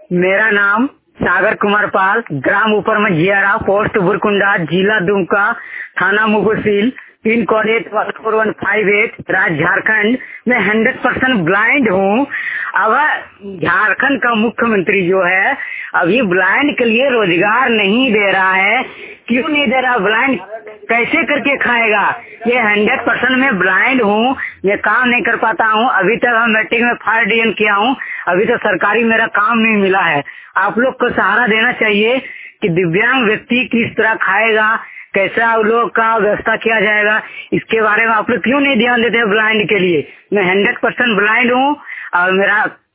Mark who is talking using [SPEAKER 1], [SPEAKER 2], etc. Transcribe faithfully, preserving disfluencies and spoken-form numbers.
[SPEAKER 1] मेरा नाम सागर कुमार पाल, ग्राम ऊपर मझियारा, पोस्ट बुरकुंडा, जिला दुमका, थाना Mugusil, pin code eight one four one five eight, राज्य झारखंड। मैं हंड्रेड परसेंट ब्लाइंड हूँ। अब झारखंड का मुख्यमंत्री जो है अभी ब्लाइंड के लिए रोजगार नहीं दे रहा है। क्यों नहीं दे रहा? ब्लाइंड कैसे करके खाएगा? ये हंड्रेड परसेंट मैं ब्लाइंड हूँ, मैं काम नहीं कर पाता हूँ। अभी तक हम मैट्रिक में फर्स्ट डिवीजन किया हूँ, अभी तो सरकारी मेरा काम नहीं मिला है। आप लोग को सहारा देना चाहिए कि दिव्यांग व्यक्ति किस तरह खाएगा, कैसा उन लोग का व्यवस्था किया जाएगा, इसके बारे में आप लोग क्यों नहीं ध्यान देते हैं ब्लाइंड के लिए? मैं हंड्रेड परसेंट ब्लाइंड हूँ और मेरा